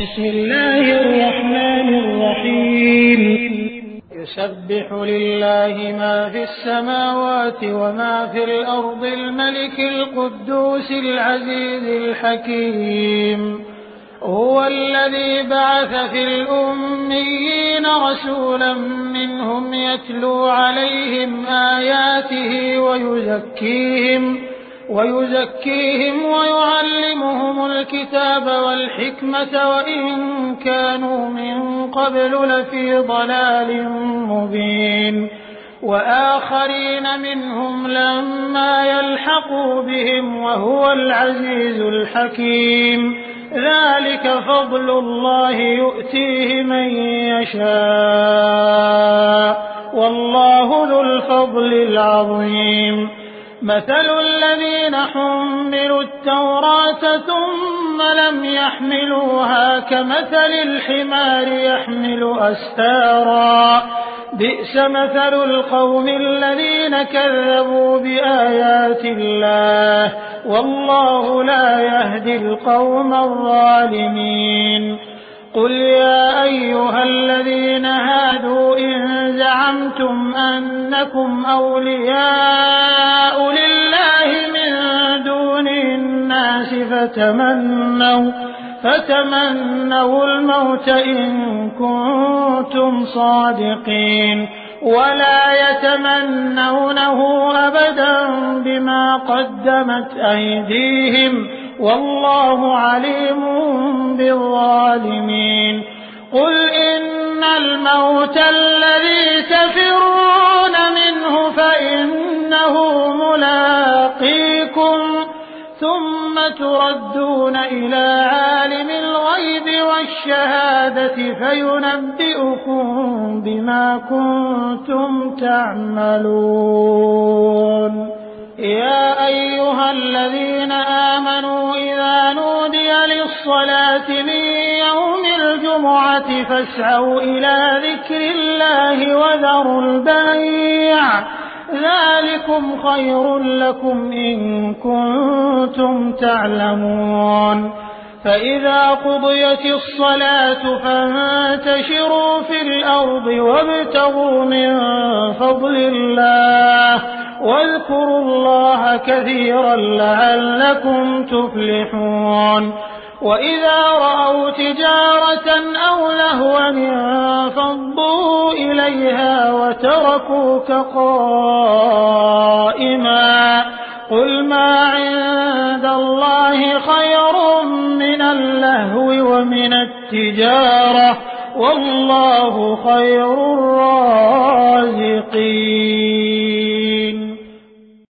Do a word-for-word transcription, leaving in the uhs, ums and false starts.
بسم الله الرحمن الرحيم يسبح لله ما في السماوات وما في الأرض الملك القدوس العزيز الحكيم هو الذي بعث في الأميين رسولا منهم يتلو عليهم آياته ويزكيهم ويزكيهم ويعلمهم الكتاب والحكمة وإن كانوا من قبل لفي ضلال مبين وآخرين منهم لما يلحقوا بهم وهو العزيز الحكيم ذلك فضل الله يؤتيه من يشاء والله ذو الفضل العظيم مثل الذين حملوا التوراة ثم لم يحملوها كمثل الحمار يحمل أسفارا بئس مثل القوم الذين كذبوا بآيات الله والله لا يهدي القوم الظالمين قل يا أيها الذين هادوا إن زعمتم أنكم أولياء لله من دون الناس فتمنوا, فتمنوا الموت إن كنتم صادقين ولا يتمنونه أبدا بما قدمت أيديهم والله عليم بالظالمين قل إن الموت الذي تفرون منه فإنه ملاقيكم ثم تردون إلى عالم الغيب والشهادة فينبئكم بما كنتم تعملون يا أيها الذين آمنوا إذا نودي للصلاة من يوم الجمعة فاسعوا إلى ذكر الله وذروا البيع ذلكم خير لكم إن كنتم تعلمون فإذا قضيت الصلاة فانتشروا في الأرض وابتغوا من فضل الله واذكروا الله كثيرا لعلكم تفلحون وإذا رأوا تجارة أو لهوا انفضوا إليها وتركوك قائما قل ما عند الله خير من اللهو ومن التجارة والله خير الرازقين